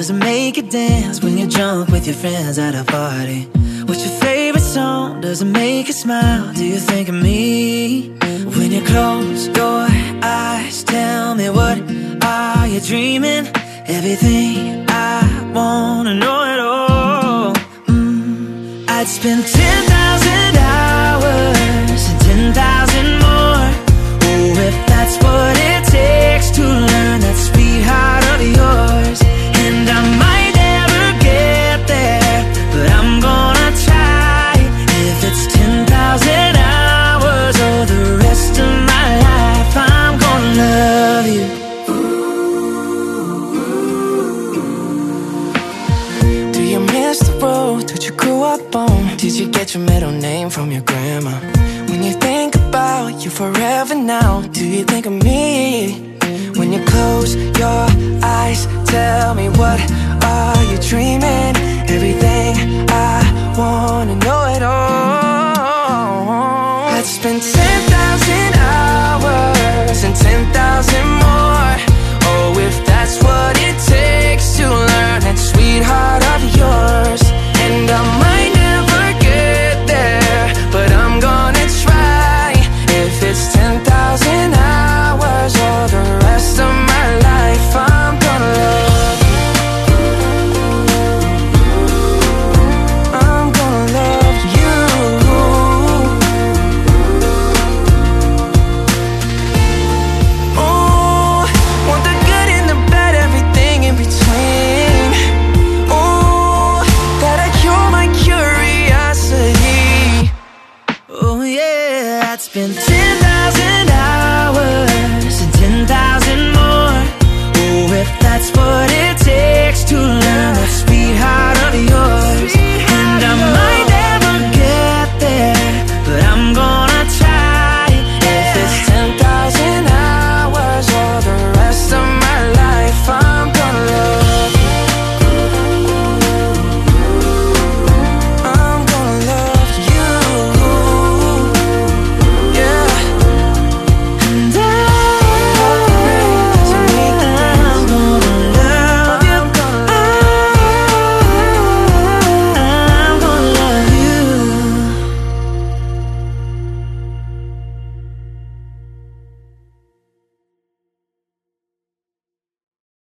does it make you dance when you're drunk with your friends at a party? What's your favorite song? Does it make you smile? Do you think of me? When you close your eyes, tell me, what are you dreaming? Everything I wanna know at all. I'd spend 10,000 hours and 10,000 more. Oh, if that's what it takes to learn that sweetheart of yours. And I might never get there, but I'm gonna try. If it's 10,000 hours or the rest of my life, I'm gonna love you. Do you miss the road that you grew up on? Did you get your middle name from your grandma? When you think about you forever now, do you think of me? When you close your eyes, tell me, what are you dreaming?